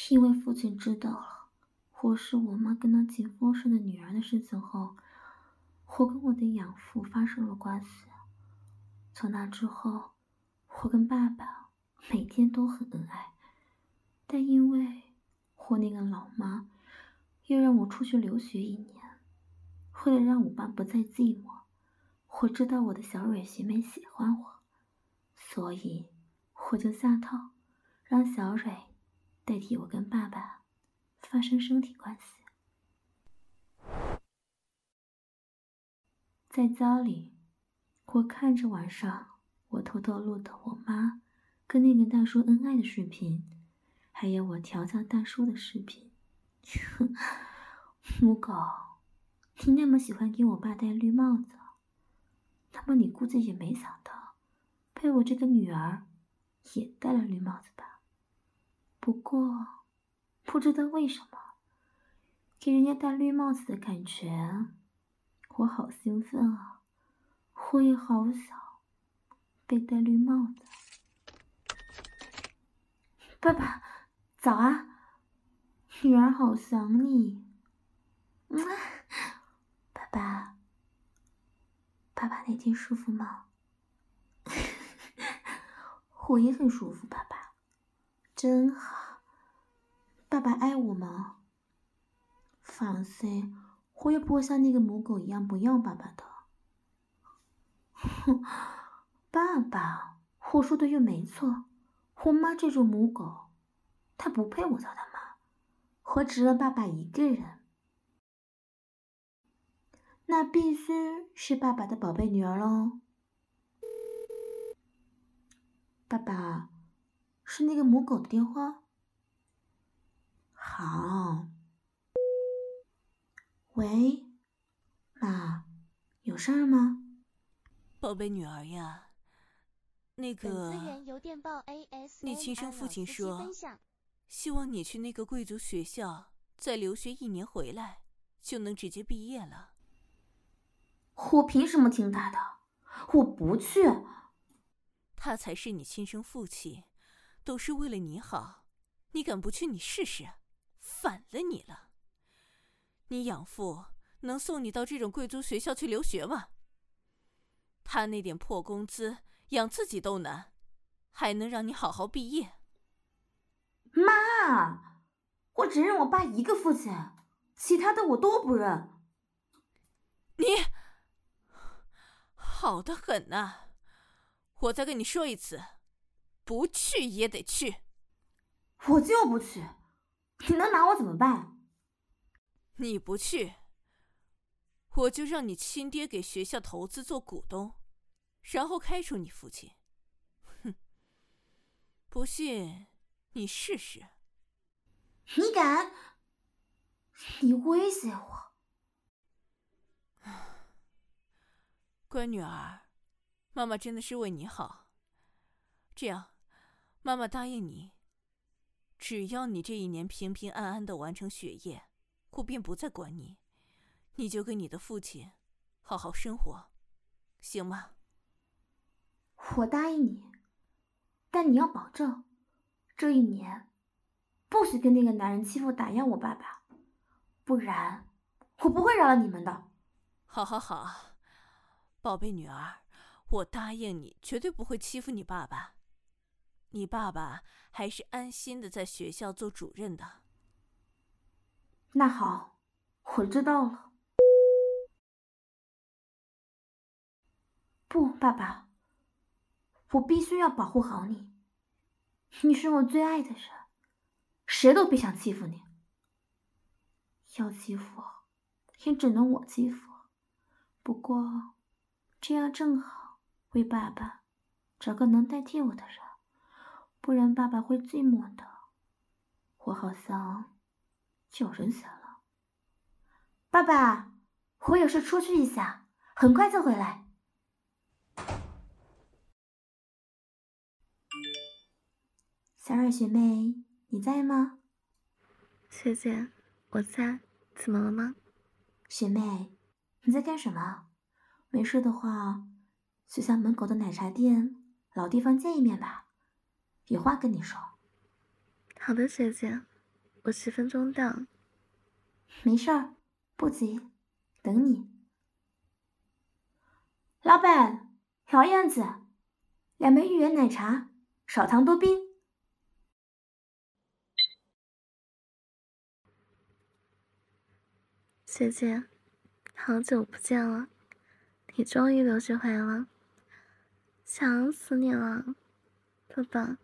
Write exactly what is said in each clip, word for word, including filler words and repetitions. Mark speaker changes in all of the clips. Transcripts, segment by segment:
Speaker 1: 因为父亲知道了我是我妈跟那警方生的女儿的事情后，我跟我的养父发生了关系。从那之后，我跟爸爸每天都很恩爱，但因为我那个老妈又让我出去留学一年，为了让我爸不再寂寞，我知道我的小蕊学妹喜欢我，所以我就下套，让小蕊代替我跟爸爸发生身体关系。在家里，我看着晚上我偷偷录的我妈跟那个大叔恩爱的视频，还有我调教大叔的视频。母狗，你那么喜欢给我爸戴绿帽子，那么你估计也没想到被我这个女儿也戴了绿帽子吧？不过不知道为什么给人家戴绿帽子的感觉我好兴奋啊，我也好想被戴绿帽子。爸爸早啊，女儿好想你。嗯，爸爸爸爸那天舒服吗？我也很舒服，爸爸真好。爸爸爱我吗？放心，我也不会像那个母狗一样不要爸爸的。哼，爸爸，我说的又没错，我妈这种母狗，她不配我叫她妈，我只认爸爸一个人。那必须是爸爸的宝贝女儿喽。爸爸，是那个母狗的电话。好。喂，妈，有事儿吗？
Speaker 2: 宝贝女儿呀，那个，你亲生父亲说，希望你去那个贵族学校再留学一年回来，就能直接毕业了。
Speaker 1: 我凭什么听他的？我不去。
Speaker 2: 他才是你亲生父亲，都是为了你好，你敢不去？你试试，反了你了。你养父能送你到这种贵族学校去留学吗？他那点破工资养自己都难，还能让你好好毕业？
Speaker 1: 妈，我只认我爸一个父亲，其他的我都不认。
Speaker 2: 你好得很呐、啊！我再跟你说一次，不去也得去。
Speaker 1: 我就不去，你能拿我怎么办？
Speaker 2: 你不去，我就让你亲爹给学校投资做股东，然后开除你父亲。哼，不信你试试。
Speaker 1: 你敢？你威胁我？
Speaker 2: 乖女儿，妈妈真的是为你好。这样，妈妈答应你，只要你这一年平平安安的完成学业，我便不再管你，你就跟你的父亲好好生活，行吗？
Speaker 1: 我答应你，但你要保证，这一年不许跟那个男人欺负打压我爸爸，不然我不会饶了你们的。
Speaker 2: 好好好，宝贝女儿，我答应你，绝对不会欺负你爸爸。你爸爸还是安心的在学校做主任的。
Speaker 1: 那好，我知道了。不，爸爸，我必须要保护好你。你是我最爱的人，谁都别想欺负你。要欺负也只能我欺负。不过，这样正好为爸爸找个能代替我的人，不然爸爸会寂寞的。我好像有人选了。爸爸，我有事出去一下，很快就回来。小蕊学妹，你在吗？
Speaker 3: 学姐，我在，怎么了吗？
Speaker 1: 学妹，你在干什么？没事的话，学校门口的奶茶店老地方见一面吧，有话跟你说。
Speaker 3: 好的，学姐， 我十分钟到。
Speaker 1: 没事儿，不急，等你。老板，老样子，两杯芋圆奶茶，少糖多冰。
Speaker 3: 学姐，好久不见了，你终于留学回来了，想死你了，爸爸。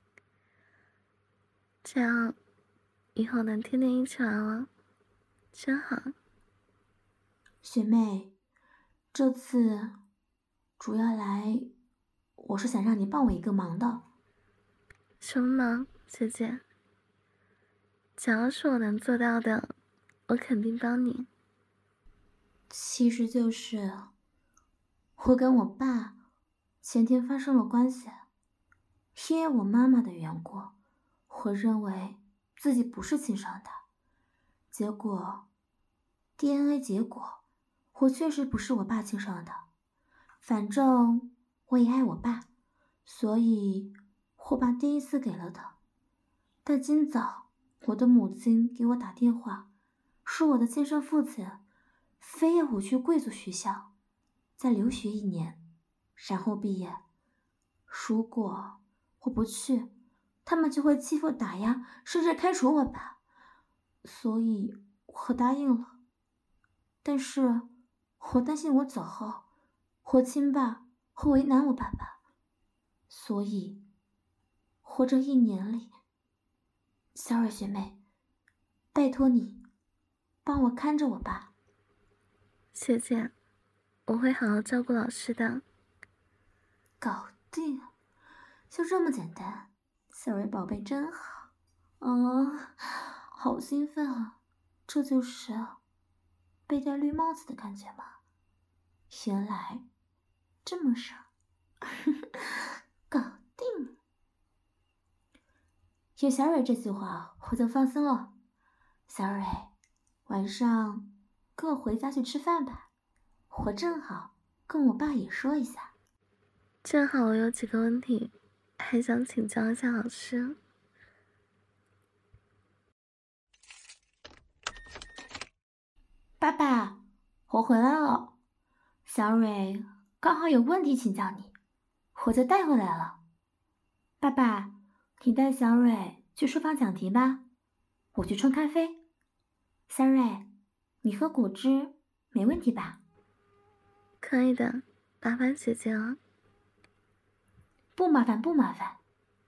Speaker 3: 这样以后能天天一起玩了，真好。
Speaker 1: 学妹，这次主要来，我是想让你帮我一个忙的。
Speaker 3: 什么忙，学姐？只要是我能做到的，我肯定帮你。
Speaker 1: 其实就是我跟我爸前天发生了关系，因为我妈妈的缘故，我认为自己不是亲生的，结果 D N A 结果我确实不是我爸亲生的。反正我也爱我爸，所以我把第一次给了他。但今早我的母亲给我打电话，说我的亲生父亲非要我去贵族学校再留学一年，然后毕业。如果我不去，他们就会欺负打压，甚至开除我爸。所以我答应了。但是我担心我走后，我亲爸会为难我爸爸，所以我这一年里，小蕊学妹，拜托你帮我看着我爸。
Speaker 3: 学姐，我会好好照顾老师的。
Speaker 1: 搞定，就这么简单。小蕊宝贝真好，啊，好兴奋啊！这就是被戴绿帽子的感觉吗？原来这么爽，搞定。有小蕊这句话，我就放心了。小蕊，晚上跟我回家去吃饭吧，我正好跟我爸也说一下。
Speaker 3: 正好我有几个问题，还想请教一下老师。
Speaker 1: 爸爸，我回来了。小蕊刚好有问题请教你，我就带回来了。爸爸，你带小蕊去书房讲题吧，我去冲咖啡。小蕊，你喝果汁没问题吧？
Speaker 3: 可以的，麻烦学姐了。
Speaker 1: 不麻烦，不麻烦。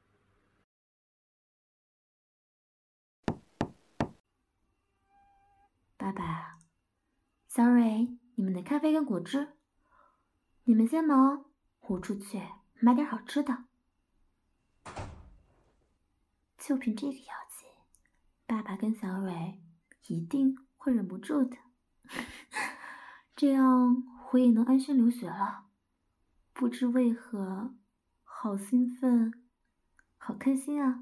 Speaker 1: 爸爸，小蕊，你们的咖啡跟果汁，你们先忙，我出去买点好吃的。就凭这个药剂，爸爸跟小蕊一定会忍不住的。这样我也能安心留学了。不知为何，好兴奋，好开心啊！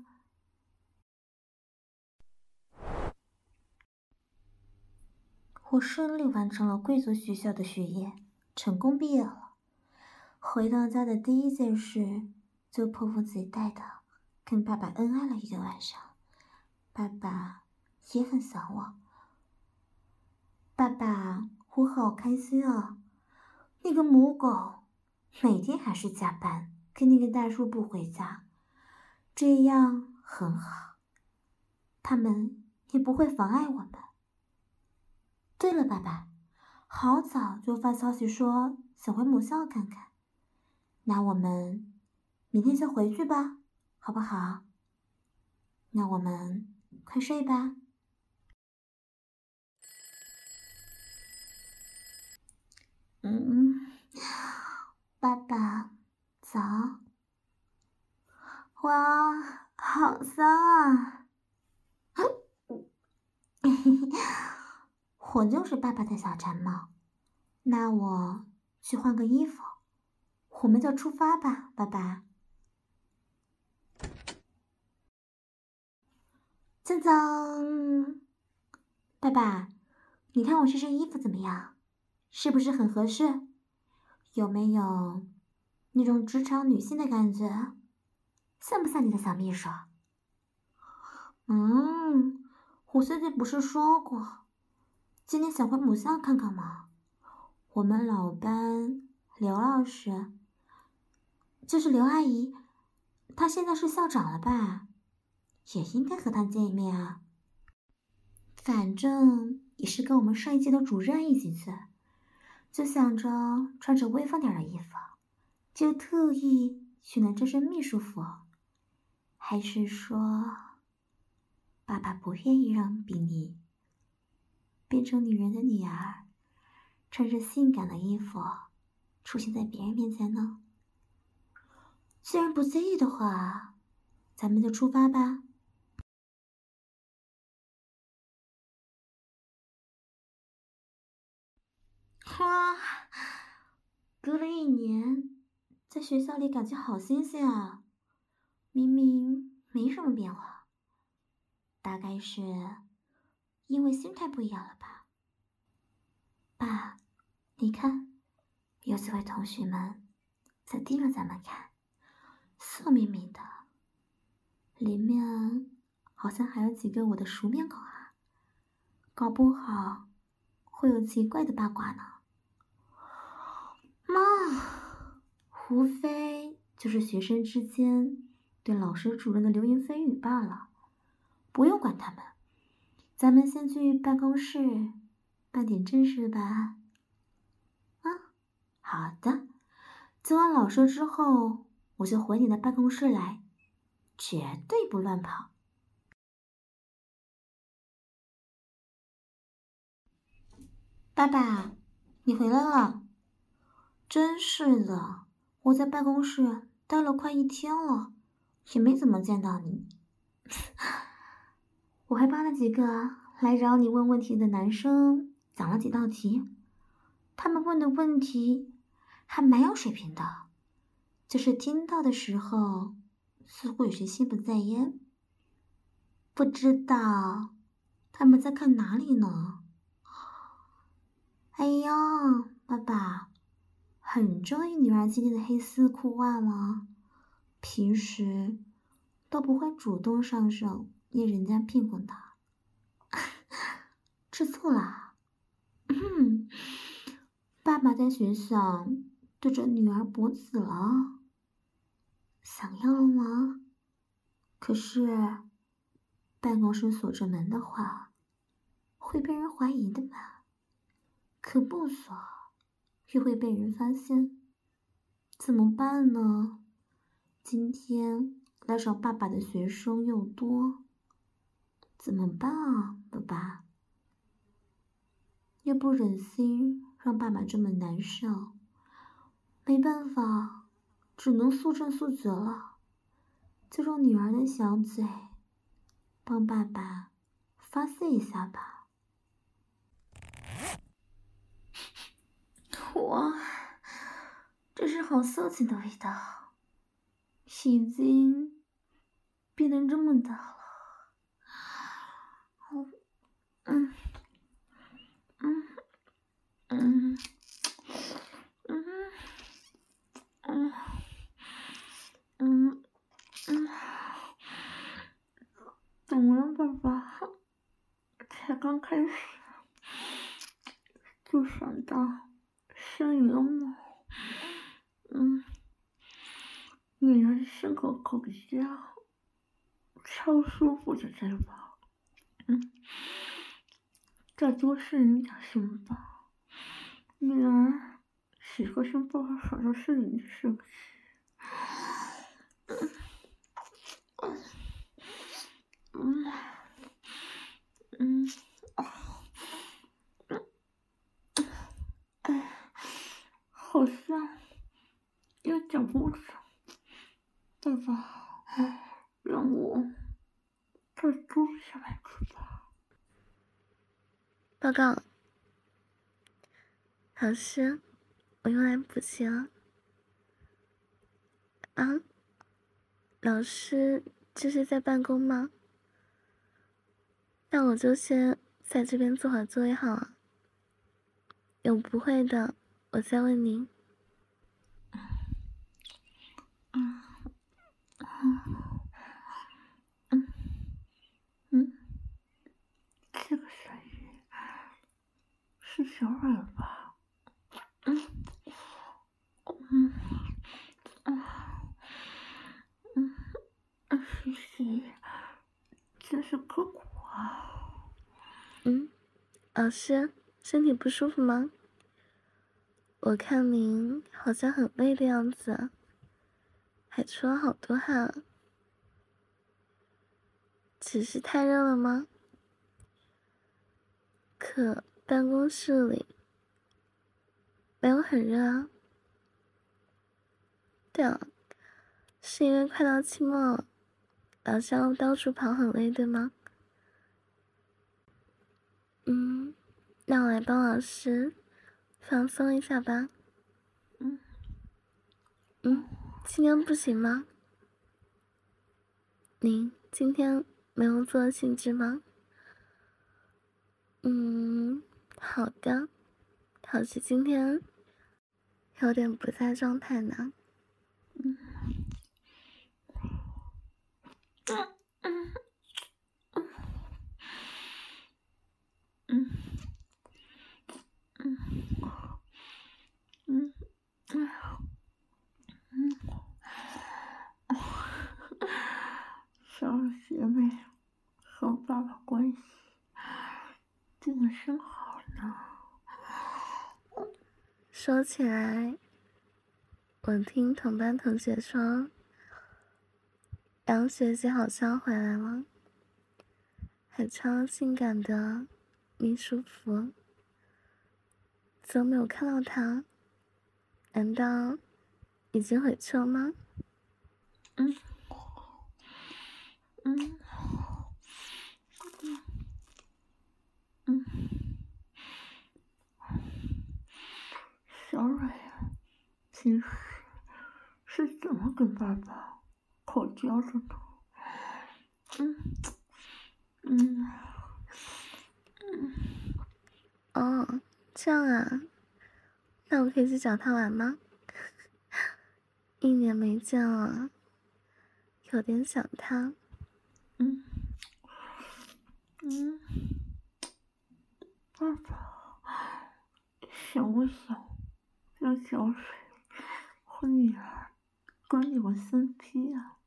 Speaker 1: 我顺利完成了贵族学校的学业，成功毕业了。回到家的第一件事，就迫不及待的跟爸爸恩爱了一个晚上。爸爸也很想我。爸爸，我好开心啊！那个母狗每天还是加班，跟那个大叔不回家，这样很好，他们也不会妨碍我们。对了，爸爸，好早就发消息说想回母校看看，那我们明天就回去吧，好不好？那我们快睡吧。嗯，爸爸，早。哇，好香啊！我就是爸爸的小馋猫。那我去换个衣服，我们就出发吧，爸爸。锵锵！爸爸，你看我这身衣服怎么样？是不是很合适？有没有那种职场女性的感觉？像不像你的小秘书？嗯， 我现在不是说过，今天想回母校看看吗？我们老班刘老师，就是刘阿姨，她现在是校长了吧？也应该和她见一面啊。反正也是跟我们上一届的主任一起去，就想着穿着威风点的衣服，就特意选了这身秘书服。还是说，爸爸不愿意让比利变成女人的女儿，穿着性感的衣服出现在别人面前呢？既然不介意的话，咱们就出发吧。哇，隔了一年，在学校里感觉好新鲜啊！明明没什么变化，大概是因为心态不一样了吧？爸，你看，有几位同学们在盯着咱们看，色眯眯的，里面好像还有几个我的熟面孔啊，搞不好会有奇怪的八卦呢。妈，无非就是学生之间对老师主任的流言蜚语罢了，不用管他们。咱们先去办公室办点正事吧。啊，好的。做完老师之后，我就回你的办公室来，绝对不乱跑。爸爸，你回来了。真是的，我在办公室待了快一天了，也没怎么见到你。我还帮了几个来找你问问题的男生讲了几道题，他们问的问题还蛮有水平的，就是听到的时候似乎有些心不在焉，不知道他们在看哪里呢？哎呀，爸爸，很中意女儿今天的黑丝裤袜吗？平时都不会主动上手捏人家屁股的。吃醋啦？嗯，爸爸在学校对着女儿脖子了，想要了吗？可是办公室锁着门的话，会被人怀疑的嘛。可不锁，又会被人发现，怎么办呢？今天来找爸爸的学生又多，怎么办啊，爸爸？又不忍心让爸爸这么难受，没办法，只能速战速决了，就用女儿的小嘴帮爸爸发泄一下吧。哇，这是好色情的味道，已经变得这么大了。嗯嗯嗯嗯嗯嗯嗯，怎么了，爸爸？才刚开始就想到呻吟了吗？嗯，女儿深口口交，超舒服的对吧？嗯，再多呻吟点行吧？女儿喜欢上爸爸手上呻吟的声音。嗯嗯嗯嗯，好像有点不爽，爸爸，让我再多下来一次吧。
Speaker 3: 报告，老师，我又来补习了。啊，老师这是在办公吗？那我就先在这边做好作业好了。有不会的，我再问您。
Speaker 1: 嗯嗯嗯嗯是小蕊吧？嗯嗯嗯嗯嗯，西西，真是刻苦啊。
Speaker 3: 嗯，老师，身体不舒服吗？我看您好像很累的样子，还出了好多汗。只是太热了吗？可办公室里没有很热啊。对了，是因为快到期末了，老师要到处跑很累，对吗？嗯，那我来帮老师放松一下吧。
Speaker 1: 嗯
Speaker 3: 嗯，今天不行吗？您今天没有做兴致吗？嗯，好的，好像今天有点不在状态呢。
Speaker 1: 嗯嗯嗯嗯嗯嗯嗯嗯，小蕊学妹和爸爸关系真的真好呢。
Speaker 3: 说起来，我听同班同学说，杨学姐好像回来了，还穿性感的秘书服，怎么没有看到她？难道已经回去了吗？
Speaker 1: 嗯嗯嗯，小蕊平时是怎么跟爸爸口交的呢？嗯嗯嗯，
Speaker 3: 哦，这样啊，那我可以去找她玩吗？一年没见了，有点想她。
Speaker 1: 嗯嗯，爸爸想不想让小水和女儿跟你们分批啊？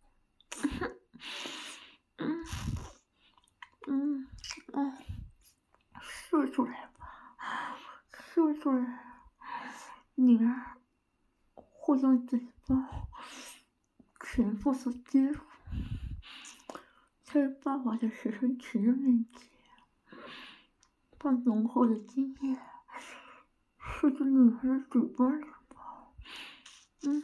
Speaker 1: 嗯嗯嗯，说出来吧，说出来，女儿会用嘴巴全部所接入，在爸爸的学生群人面前，把浓厚的精液射进女儿的嘴巴里吧。嗯，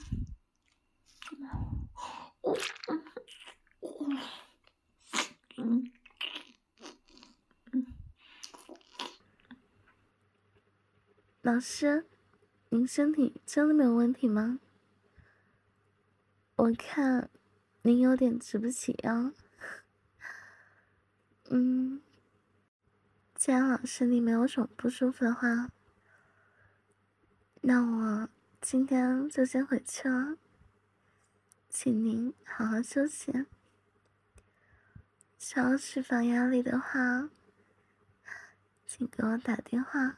Speaker 1: 我嗯我嗯嗯，
Speaker 3: 老师，您身体真的没有问题吗？我看您有点直不起腰。嗯，既然老师你没有什么不舒服的话，那我今天就先回去了，请您好好休息。想要释放压力的话，请给我打电话。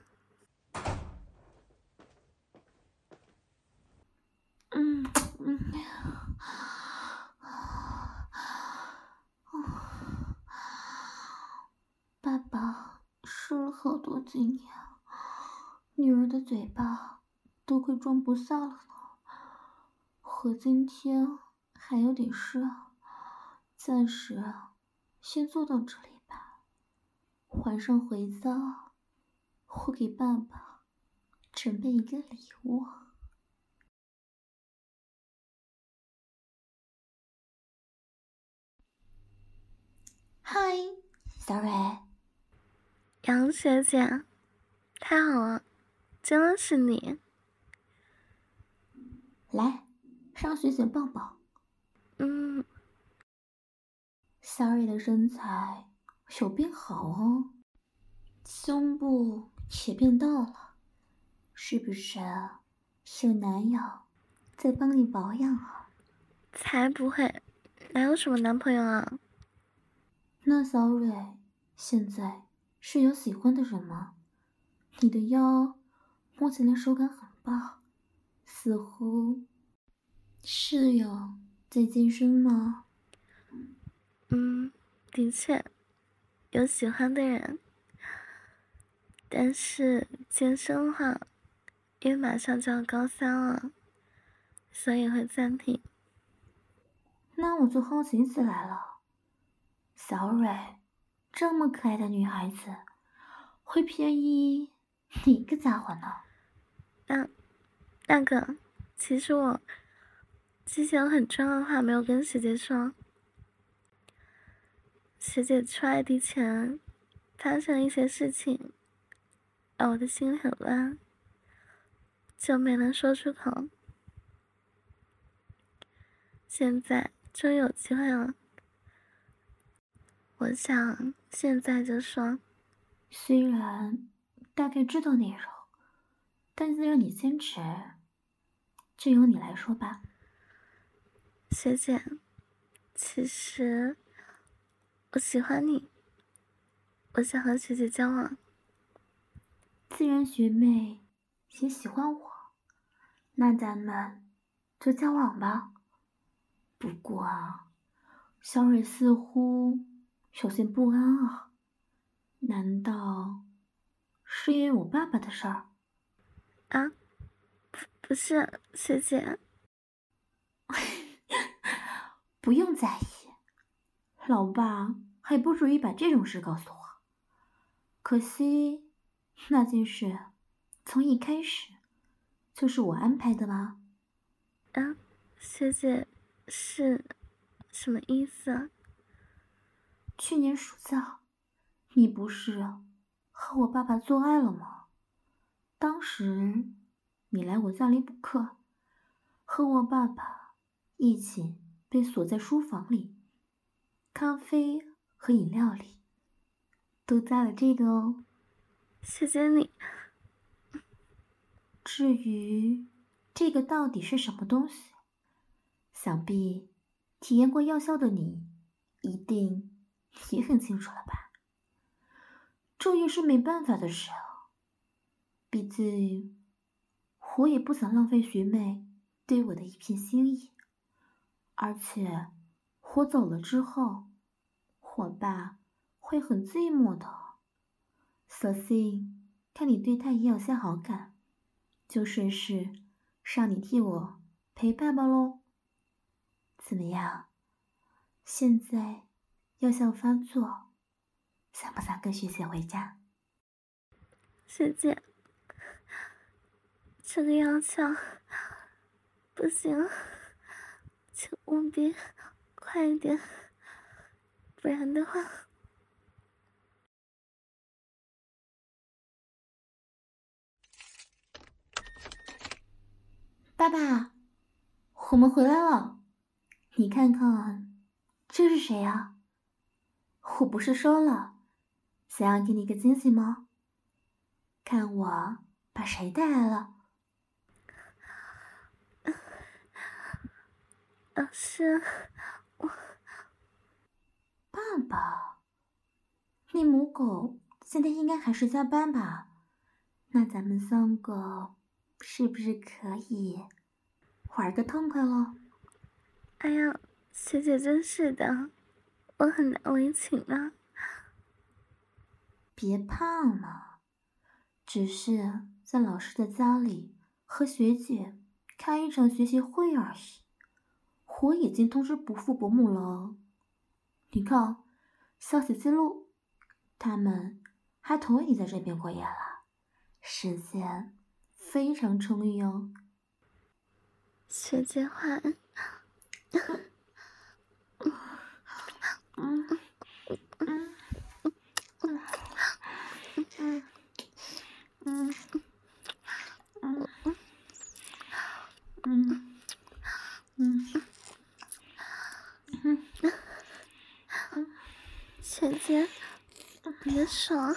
Speaker 1: 嗯嗯，爸爸施了好多精液，女儿的嘴巴都快装不下了呢。我今天还有点事，暂时先做到这里吧。晚上回家，我给爸爸准备一个礼物。嗨，小蕊。
Speaker 3: 杨学姐，太好了，真的是你。
Speaker 1: 来，让学姐抱抱。
Speaker 3: 嗯，
Speaker 1: 小蕊的身材有变好哦，胸部也变大了，是不是有男友在帮你保养啊？
Speaker 3: 才不会，哪有什么男朋友啊？
Speaker 1: 那小蕊现在是有喜欢的人吗？ 你的腰摸起来手感很棒，似乎是有在健身吗？
Speaker 3: 嗯，的确有喜欢的人，但是健身的话，因为马上就要高三了，所以会暂停。
Speaker 1: 那我就好奇起来了，小蕊，这么可爱的女孩子，会便宜哪个家伙呢？
Speaker 3: 那那个，其实我之前有很重要的话没有跟学姐说。学姐出来之前，发生了一些事情，让我的心里很乱，就没能说出口。现在终于有机会了，我想现在就说。
Speaker 1: 虽然大概知道内容，但是让你坚持，就由你来说吧。
Speaker 3: 学姐，其实我喜欢你，我想和学姐交往。
Speaker 1: 既然学妹也喜欢我，那咱们就交往吧。不过啊，小蕊似乎有些不安啊，难道是因为我爸爸的事儿？
Speaker 3: 啊，不不是，学姐。
Speaker 1: 不用在意，老爸还不至于把这种事告诉我。可惜那件事从一开始就是我安排的吧？
Speaker 3: 啊，学姐是什么意思啊？
Speaker 1: 去年暑假，你不是和我爸爸做爱了吗？当时你来我家里补课，和我爸爸一起被锁在书房里，咖啡和饮料里都加了这个哦。
Speaker 3: 学姐你，
Speaker 1: 至于这个到底是什么东西，想必体验过药效的你一定也很清楚了吧？这也是没办法的事啊，毕竟我也不想浪费学妹对我的一片心意，而且我走了之后，我爸会很寂寞的。索性看你对他也有些好感，就顺势让你替我陪爸爸喽。怎么样？现在药效发作，想不想跟学姐回家？
Speaker 3: 学姐，这个药效不行，请务必快一点，不然的话。
Speaker 1: 爸爸，我们回来了，你看看，这是谁呀？我不是说了，想要给你个惊喜吗？看我把谁带来了？
Speaker 3: 老师，我
Speaker 1: 爸爸，你母狗现在应该还是加班吧？那咱们三个是不是可以玩个痛快喽？
Speaker 3: 哎呀，学姐真是的，我很难为情啊。
Speaker 1: 别怕嘛，只是在老师的家里和学姐开一场学习会而已。我已经通知伯父伯母了，你看消息记录，他们还同意你在这边过夜了，时间非常充裕哦。
Speaker 3: 学姐话，
Speaker 1: 嗯嗯嗯嗯嗯嗯嗯嗯嗯。
Speaker 3: 学姐，别爽。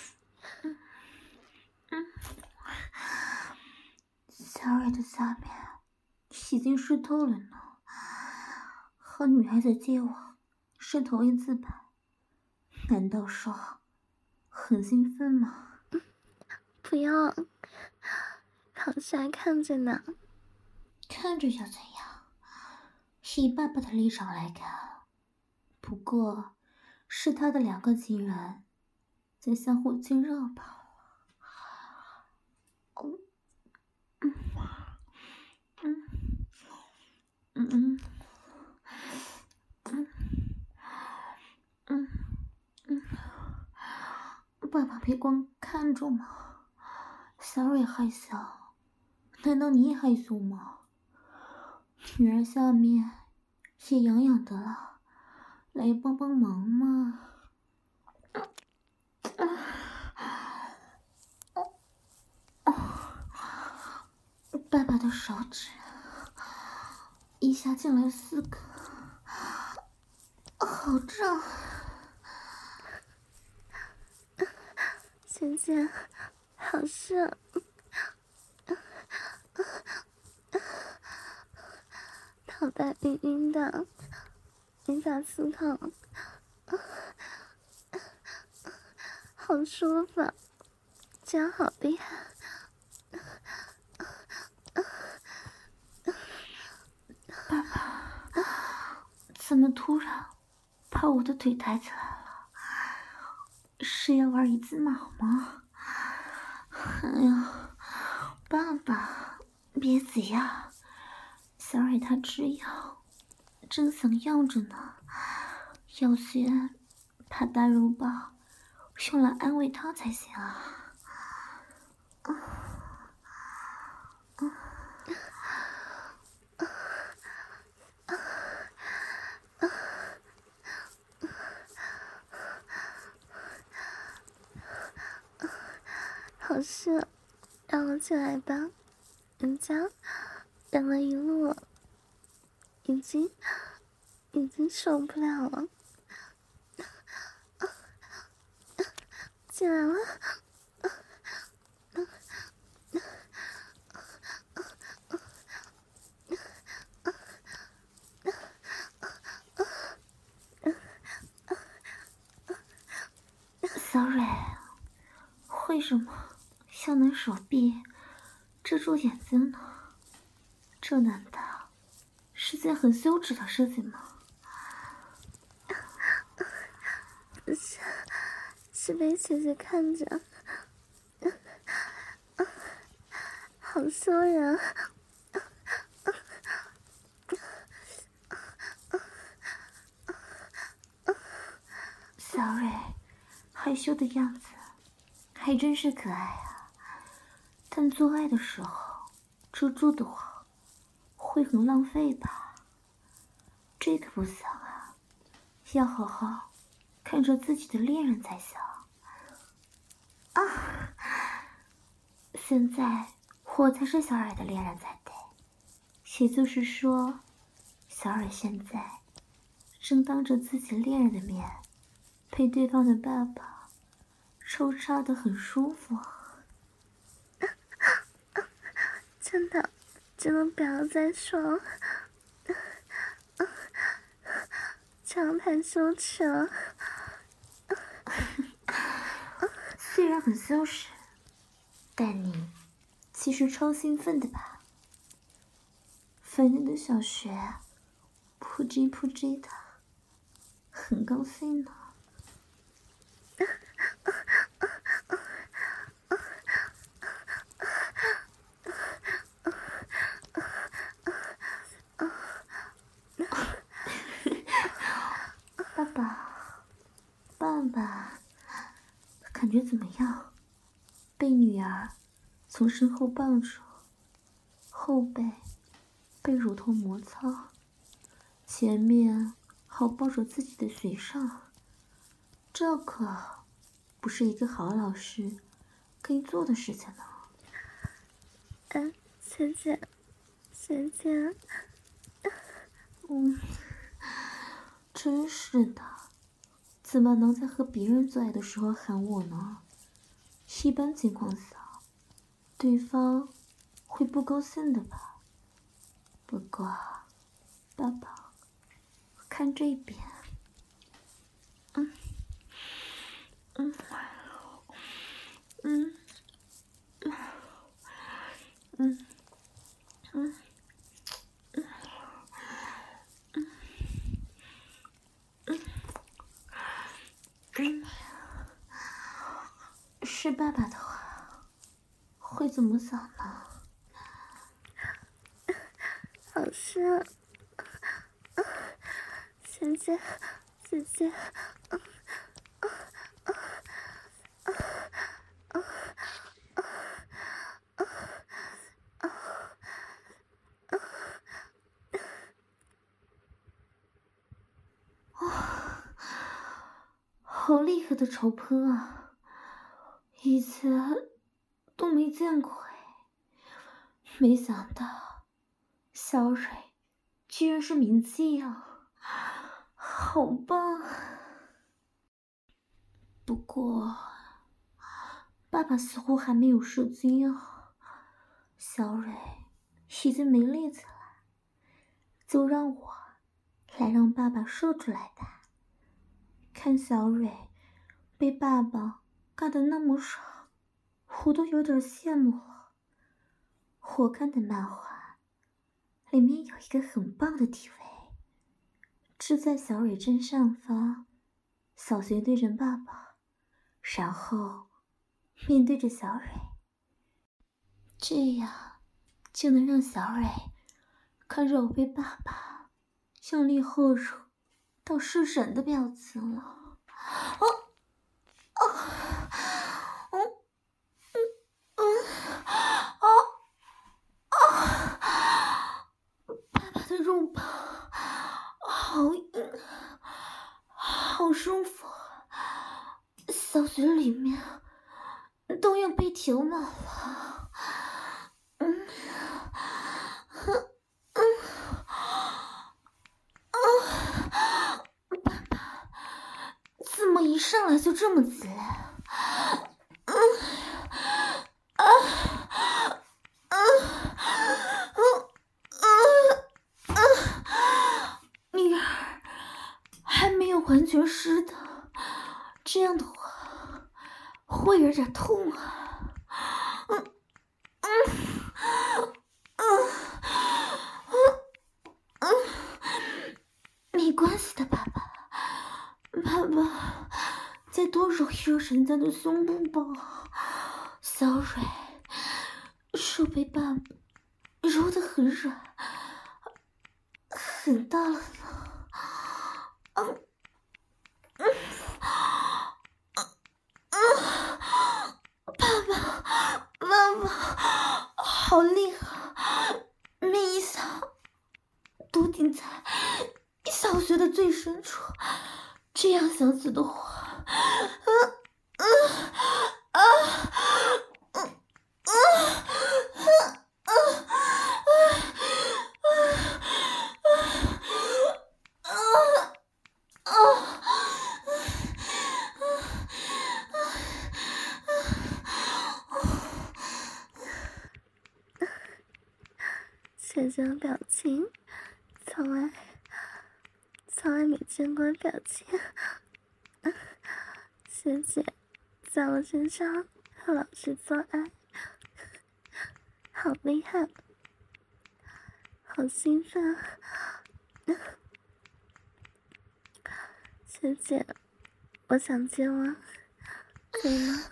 Speaker 1: 小蕊的下面已经湿透了呢，和女孩子接吻是头一次吧？难道说很兴奋吗？
Speaker 3: 不要，躺下来看着呢。
Speaker 1: 看着又怎样？以爸爸的立场来看，不过是他的两个情人在相互亲热罢了。嗯嗯嗯嗯嗯嗯嗯，爸爸别光看着嘛，小蕊害羞，难道你也害羞吗？女儿下面也痒痒的了，来帮帮忙嘛！爸爸的手指一下进来四个，好胀！
Speaker 3: 姐姐，好热，脑袋晕晕的，没法思考，好舒服，这样好厉害。
Speaker 1: 爸爸，怎么突然把我的腿抬起来了？是要玩一字马吗？哎呀，爸爸，别急呀，小蕊她吃药，正想要着呢，要先把大肉棒用来安慰她才行啊。啊啊
Speaker 3: 好热，让我起来吧，人家等了一路，已经已经受不了了，进来了。
Speaker 1: 小蕊，为什么要拿手臂遮住眼睛呢？这难道是件很羞耻的事情吗？
Speaker 3: 是是被姐姐看着，好羞人。
Speaker 1: 小蕊害羞的样子还真是可爱啊，但做爱的时候遮住的话会很浪费吧？这可不行啊，要好好看着自己的恋人才行啊！现在我才是小蕊的恋人才对，也就是说，小蕊现在正当着自己恋人的面被对方的爸爸抽插得很舒服。
Speaker 3: 真的，真的不要再说了，这样太羞耻了。
Speaker 1: 虽然很羞耻，但你其实超兴奋的吧？反正的小穴扑叽扑叽的，很高兴呢。爸爸，爸爸，感觉怎么样？被女儿从身后抱住，后背被乳头摩擦，前面好抱着自己的嘴上，这可不是一个好老师该做的事情呢。
Speaker 3: 嗯，姐姐，姐姐，
Speaker 1: 嗯，真是的，怎么能在和别人做爱的时候喊我呢？一般情况下，对方会不高兴的吧？不过，爸爸，看这边，嗯，嗯，嗯， 是爸爸的话，会怎么想呢？
Speaker 3: 好湿啊！姐姐，姐姐，啊啊啊啊啊啊啊啊啊！
Speaker 1: 哇，好厉害的潮喷啊！以前都没见过哎，没想到小蕊居然是名妓啊，好棒啊！不过爸爸似乎还没有射精啊，小蕊已经没力子了，就让我来让爸爸射出来吧。看小蕊被爸爸干得那么爽，我都有点羡慕了。我看的漫画里面有一个很棒的体位，是在小蕊正上方，小学对着爸爸，然后面对着小蕊，这样就能让小蕊看着我被爸爸用力后入到失神的表情了。哦哦哦嗯嗯哦哦！爸爸的肉棒好硬，好舒服，小穴里面都要被填满了。嗯嗯嗯啊！爸爸怎么一上来就这么急？嗯啊啊嗯嗯嗯，女儿还没有完全湿的，这样的话会有点痛啊。嗯嗯嗯嗯嗯，没关系的，爸爸，爸爸再多揉一揉人家的胸部吧。小蕊手被爸爸揉得很软，很大了呢。嗯嗯嗯，爸爸，爸爸，好厉害！每一下都顶在小穴的最深处，这样想起的话，嗯嗯啊嗯嗯嗯嗯嗯嗯
Speaker 3: 姐姐的表情，从来从来没见过表情。学姐在我身上和老师做爱，好厉害，好兴奋啊！学姐，我想接吻，可以吗？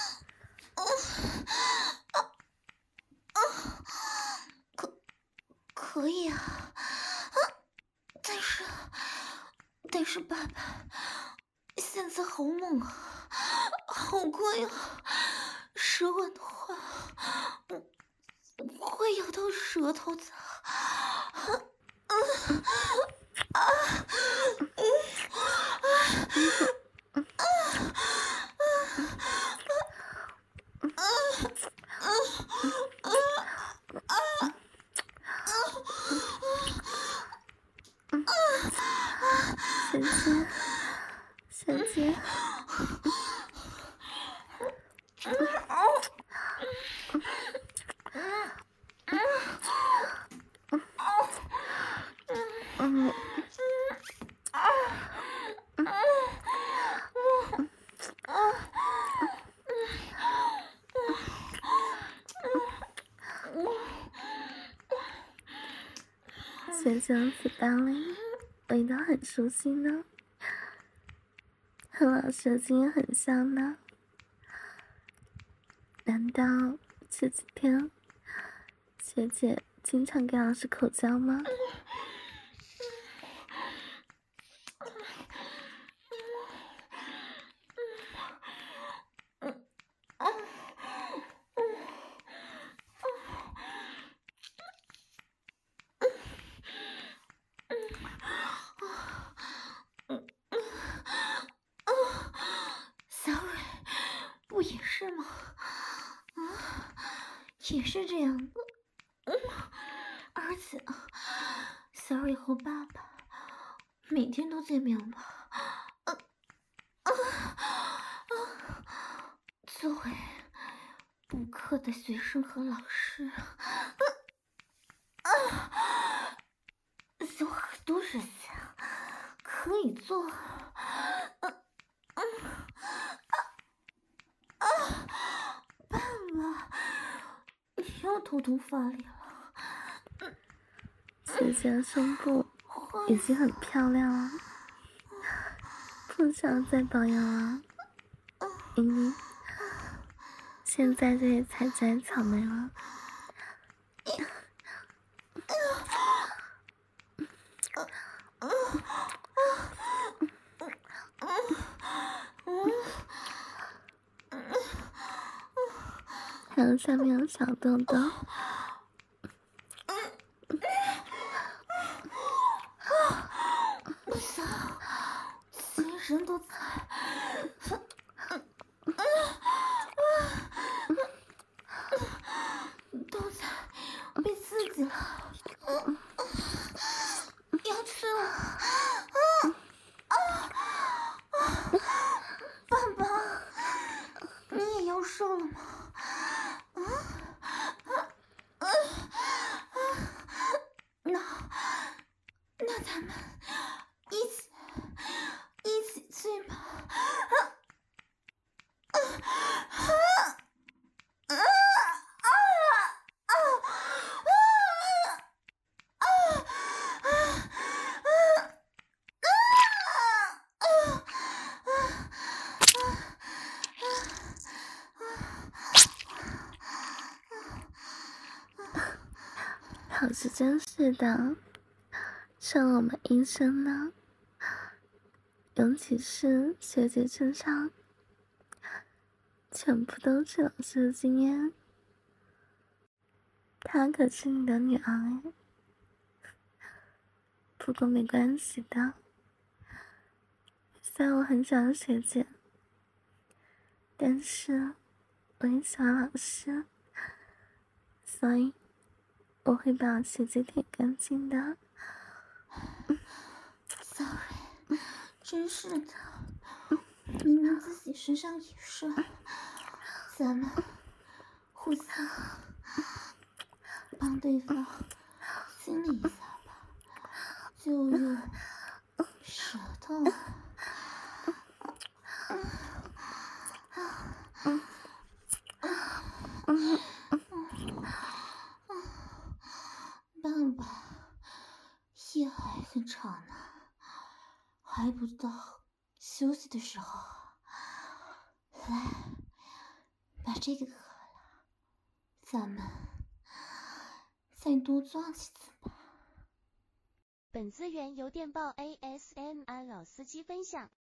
Speaker 1: 可可以啊，但是但是爸爸现在好猛啊，好快啊！舌吻的话，会咬到舌头的。嗯啊嗯啊
Speaker 3: 学姐，学姐，嗯。学姐的嘴巴里味道很熟悉呢， 和老蛇精也很像呢。难道这几天学姐经常给老师口交吗？
Speaker 1: Sorry， 不也是吗？啊，也是这样的。嗯，而且 Sorry 和爸爸每天都见面吧。啊啊啊！作为补课的学生和老师，啊啊，有很多事情可以做。啊啊啊！爸爸，你又偷偷发力了。
Speaker 3: 学姐的胸部已经很漂亮了，不需要再保养了。因为现在这也采摘草莓了。还有下面有小豆豆。
Speaker 1: 不行，其实人都在，都在被刺激了，要去了。爸爸，你也要瘦了吗？那那咱们一起一起去吧。
Speaker 3: 老师真是的，趁了我们医生呢，尤其是学姐身上，全部都是老师的经验。她可是你的女儿哎，不过没关系的。虽然我很喜欢学姐，但是我也喜欢老师，所以我会把学姐舔干净的。
Speaker 1: Sorry， 真是的，明明自己身上也是，咱们互相帮对方清理一下吧，就用舌头。爸爸，夜还很长呢，还不到休息的时候。来，把这个喝了，咱们再多撞几次吧。
Speaker 4: 本资源由电报 A S M R 老司机分享。